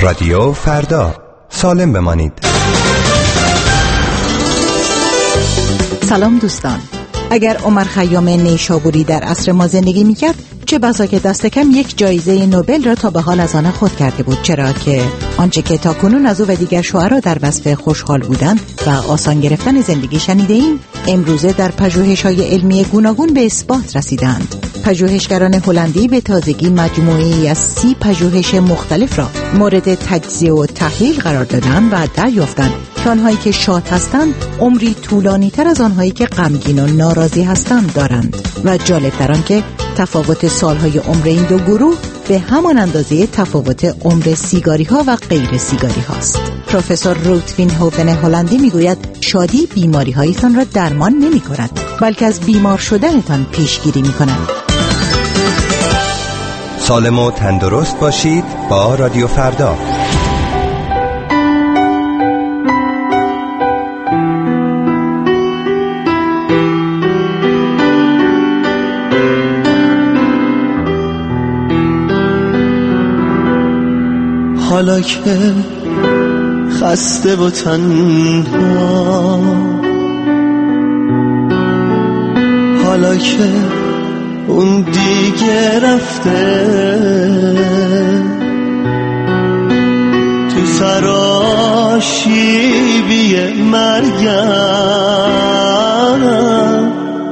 رادیو فردا، سالم بمانید. سلام دوستان. اگر عمر خیام نیشابوری در عصر ما زندگی میکرد، چه بسا که دست کم یک جایزه نوبل را تا به حال از آن خود کرده بود، چرا که آنچه که تاکنون از او و دیگر شاعران در وصف خوشحال بودن و آسان گرفتن زندگی شنیده ایم، امروزه در پژوهش‌های علمی گوناگون به اثبات رسیدند. پژوهشگران هلندی به تازگی مجموعه‌ای از سی پژوهش مختلف را مورد تجزیه و تحلیل قرار دادند و دریافتند که آنهایی که شاد هستند عمری طولانی تر از آنهایی که غمگین و ناراضی هستند دارند و جالب تر آن که تفاوت سالهای عمر این دو گروه به همان اندازه تفاوت عمر سیگاری ها و غیر سیگاری هاست. پروفسور روت وینهوفن هلندی میگوید شادی بیماری هایتان را درمان نمی کند، بلکه از بیمار شدنتان پیشگیری می کند. سالم و تندرست باشید با رادیو فردا. حالا که خسته و تنها، حالا که اون دیگه رفته، تو سراشیبی مرگم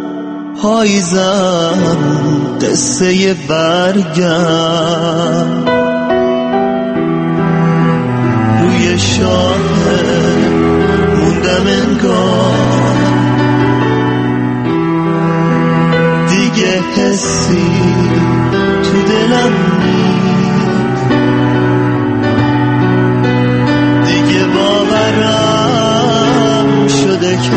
پاییزم قصه برگم، روی شاهد موندم انگار، دیگه حسی تو دلم نیست، دیگه باورم شده که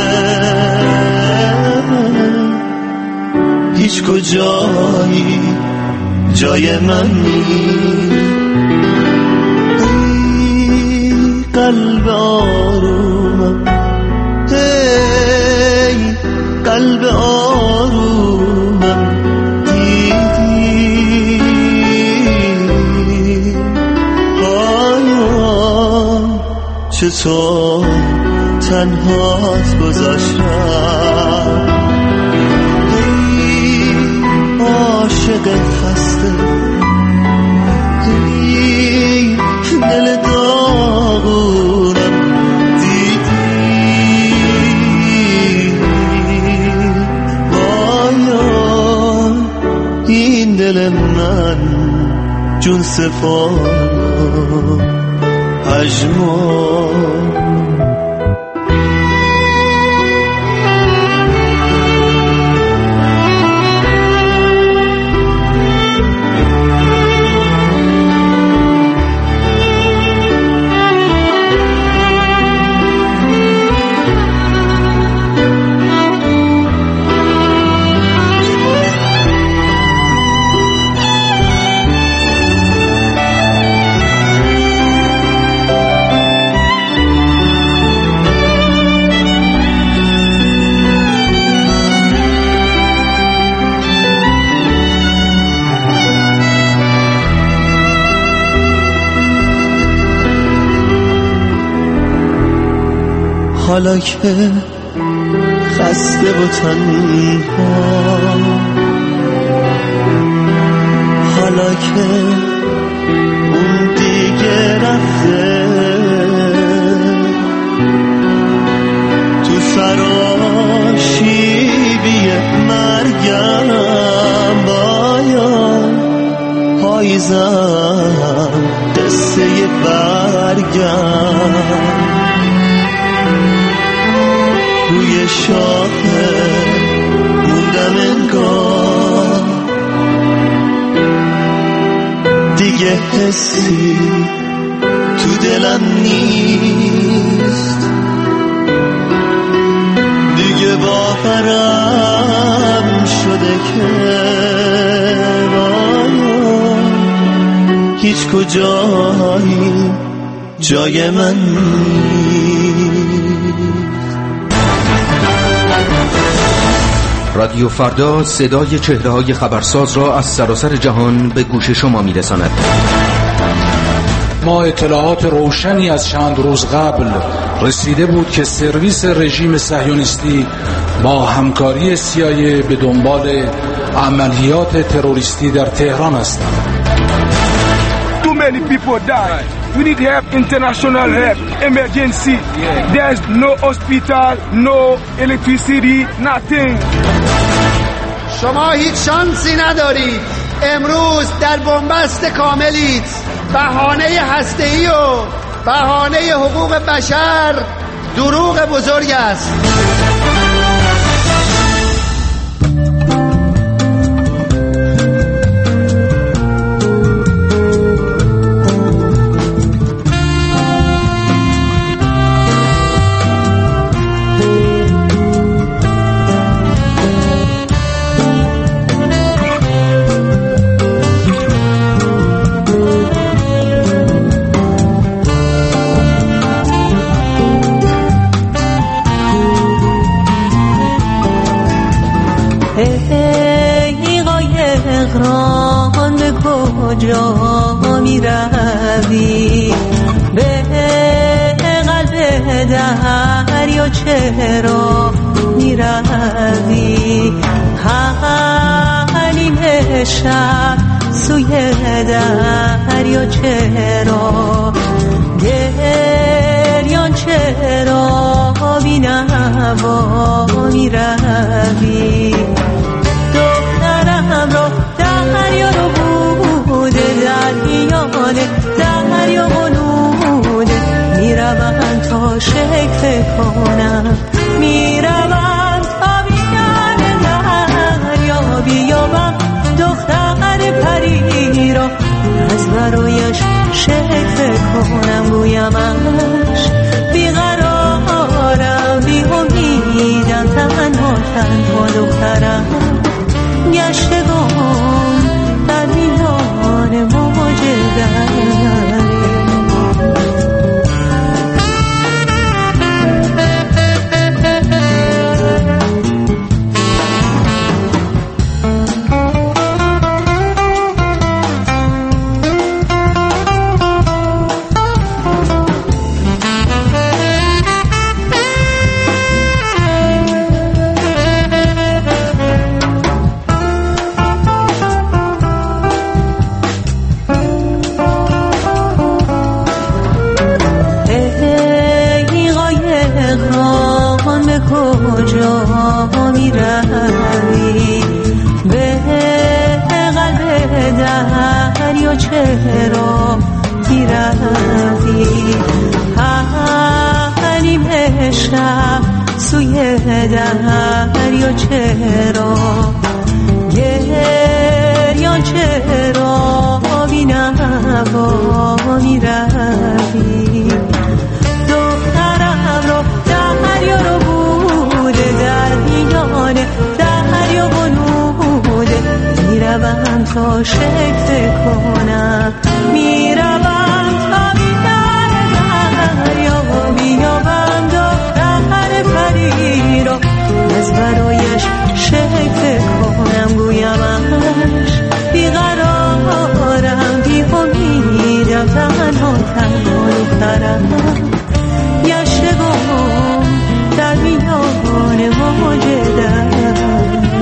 هیچ کجایی جای من نیست. قلب آرومم، هی قلب آرومم، دیدی آیا چطور تنهات گذاشتم، هی عاشق خسته، هی دل داغونم، دیدی آیا این دل من جون سپار پژمرد. حالا که خسته و تنها، حالا که اون دیگه رفته، تو سراشیبی مرگم باید پاییزم قصه برگم، روی شاهد موندم انگار، دیگه حسی تو دلم نیست، دیگه باورم شده که هیچ کجایی جای من رادیو فردا صدای چهره‌های خبرساز را از سراسر جهان به گوش شما می‌رساند. ما اطلاعات روشنی از چند روز قبل رسیده بود که سرویس رژیم صهیونیستی با همکاری سی‌آی‌ای به دنبال عملیات تروریستی در تهران هستند. Too many people died. We need help, international help, emergency. There's no hospital, no electricity, nothing. شما هیچ شانسی ندارید. امروز در بنبست کاملید. بهانه هسته‌ای و بهانه حقوق بشر دروغ بزرگ است. کجا می روی به قلب دریا چرا می روی حلیم شب سوی دریا چرا گریان چرا بی نوا می روی دخترم را دریا رو بوده در میانه دریا بلوده میروم تا شکل کنم میروم تا بیان دریا بیابم دختر پری را از برایش شکل کنم گویمش بیقرارم بی امیدم تنها تنها دخترم گشتگان در میان موج دریایی کجا می روی به قلب دریا چرا می روی حلیم شب سوی دریا چرا گریان چرا بی نوا می روی دخترم را دریا رو در میانه دریا بلوده میروم تا شکل کنم میروم تا بیان دریا بیابم دختر پری را از برایش شکل کنم گویمش بیقرارم بی امیدم تنها تنها دخترم گشتگان در میان موج دریا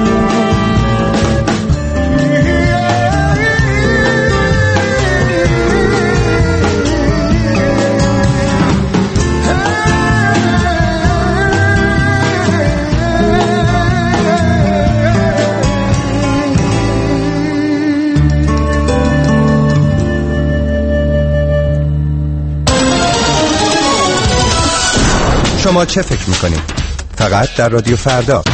شما چه فکر میکنید؟ فقط در رادیو فردا.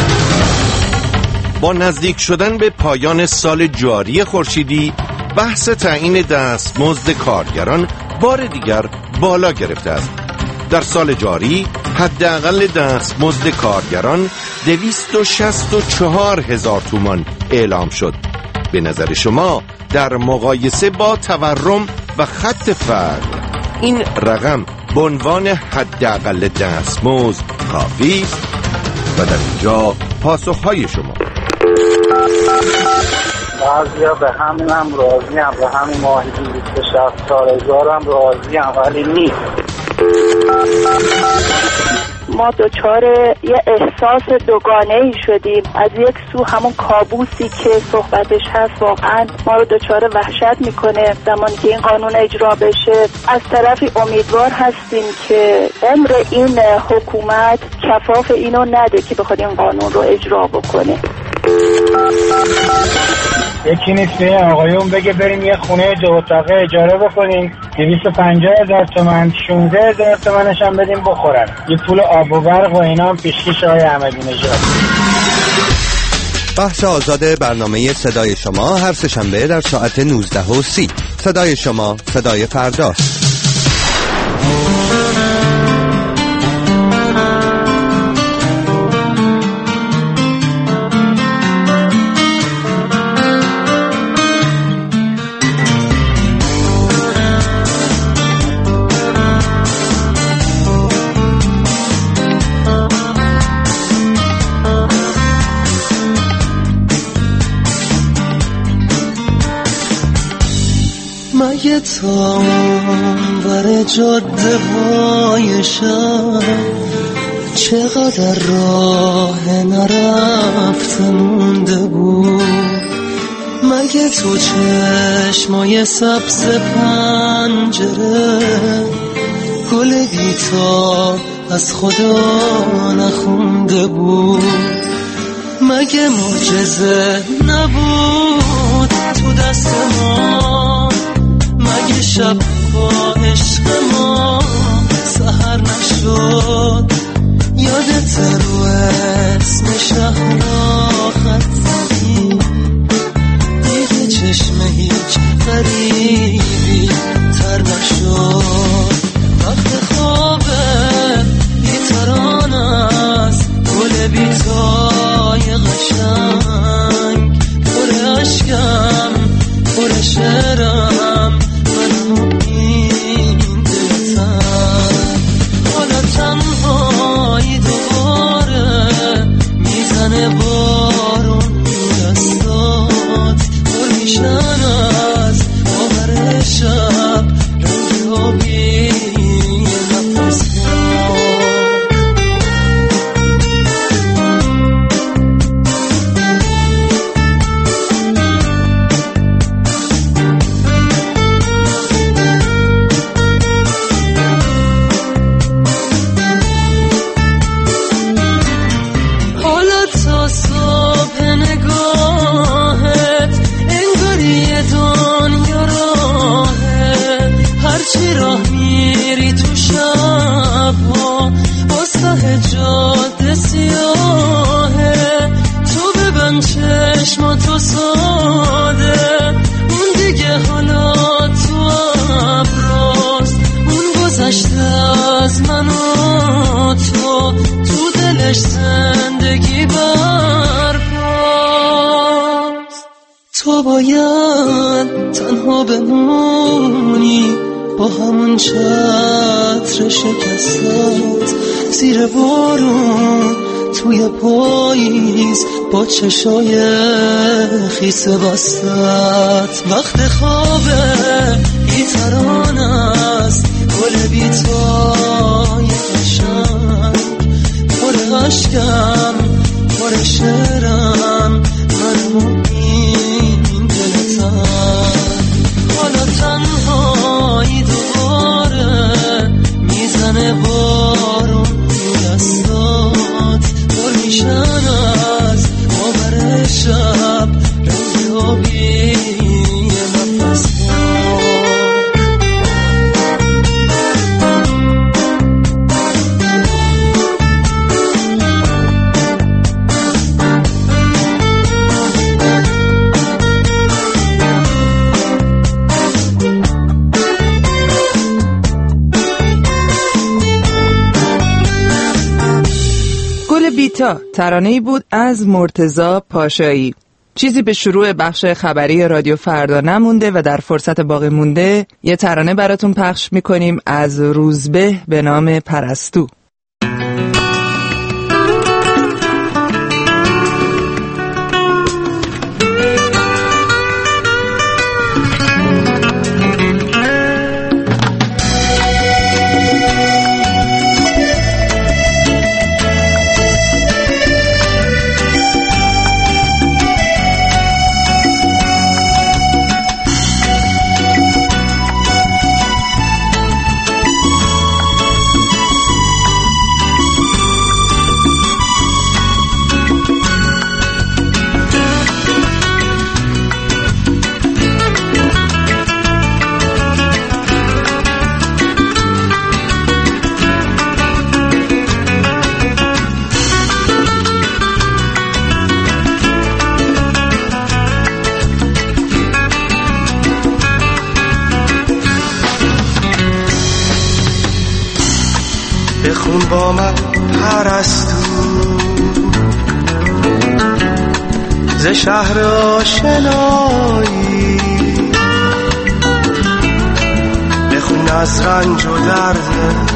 با نزدیک شدن به پایان سال جاری خورشیدی بحث تعیین دستمزد کارگران بار دیگر بالا گرفته است. در سال جاری حداقل دستمزد کارگران دویست و شصت و چهار هزار تومان اعلام شد. به نظر شما در مقایسه با تورم و خط فقر این رقم به عنوان حداقل دستمزد کافی است؟ و در اینجا پاسخهای شما. بعضیا به همین هم راضی هم، به همین ماهی بیست شصت سالگار هم راضی هم، ولی نیست. ما دچار یه احساس دوگانه ای شدیم. از یک سو همون کابوسی که صحبتش هست واقعا ما رو دچار وحشت میکنه زمانی که این قانون اجرا بشه. از طرفی امیدوار هستیم که عمر این حکومت کفاف اینو نده که بخواد این قانون رو اجرا بکنه. یکی نیست به آقایون بگه بریم یه خونه دو اتاقه اجاره بکنیم دویست و پنجاه هزار تومن، شانزده هزار تومنش هم بدیم بخورن، یه پول آب و برق و اینا هم پیشکش آقای احمدی نژاد. بحث آزاد برنامه صدای شما هر سه‌شنبه در ساعت نوزده و سی. صدای شما، صدای فرداست. مگه تا ور جاده های شب چقدر راه نرفته مونده بود؟ مگه تو چشمای سبز پنجره گل بی‌تاب از خدا نخونده بود؟ مگه معجزه نبود تو دست ما؟ مگه شب با عشق ما سحر نشد؟ یادت رو اسم شهر خط زدی دیگه چشم هیچ غریبی تر نشد؟ وقت خوابه بیتران است گل بیتای قشنگ پر عشقم پر شعرم منو این دلتن حالا تنهایی دوباره میزنه بارون دستات پر میشن از آور شب رنگ آبی نفس چی راه میری تو شبها واسه جاده سیاهه تو ببند چشماتو ساده اون دیگه حالا تو ابراست اون گذشته از من و تو تو دلش زندگی برپاست. تو باید تنها بمونی با همون چتر شکستت زیر بارون توی پاییز با چشای خیس بستت. وقت خوابه بیتران است گل بیتای قشنگ پر عشقم پر شعرم منو این دلتن حالا تنهایی دوباره میزنه بارون دستات پر میشن از آور شب رنگ آبی نفس بیتا ترانه‌ای بود از مرتضی پاشایی. چیزی به شروع بخش خبری رادیو فردا نمونده و در فرصت باقی مونده یه ترانه براتون پخش میکنیم از روزبه به نام پرستو. بخون با من پرستو ز شهر آشنایی، بخون از رنج و درد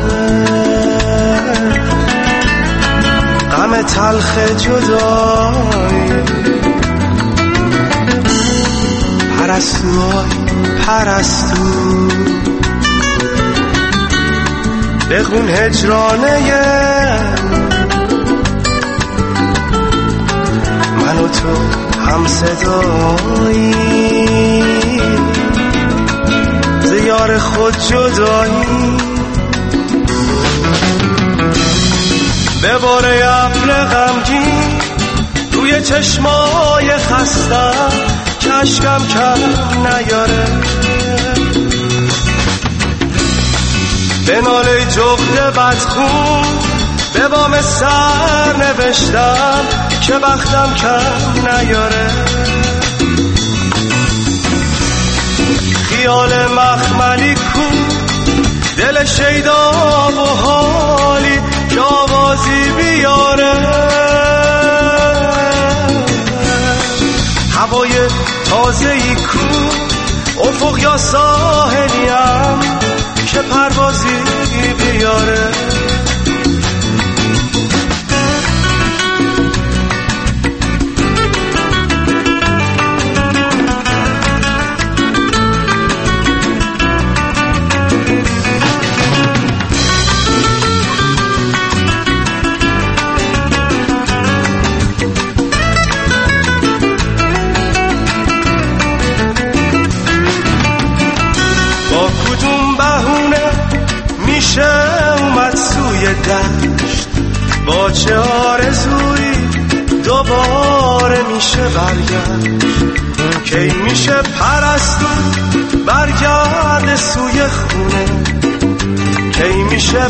غم تلخ جدایی. پرستو پرستو بخون هجرانه من و تو هم صدایی، ز یار خود جدایی. به باره ابر غمگین روی چشمای خستم که اشکم کم نیاره، به ناله جغد بدخون به بام سر نوشتم که بختم کم نیاره. خیال مخملی کو دل شیدا و حالی که آوازی بیاره، هوای تازه‌ای کو افق یا ساحلیم که پروازی بیاره. اومد سوی دشت با چه آرزویی دوباره میشه برگشت، کی میشه پرستو برگرد سوی خونه، کی میشه